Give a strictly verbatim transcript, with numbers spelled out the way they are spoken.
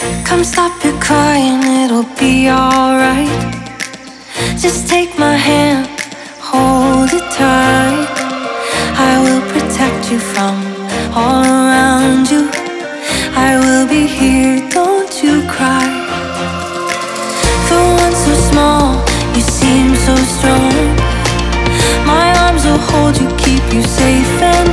Come stop your crying, it'll be alright. Just take my hand, hold it tight. I will protect you from all around you. I will be here, don't you cry. For one so small, you seem so strong. My arms will hold you, keep you safe and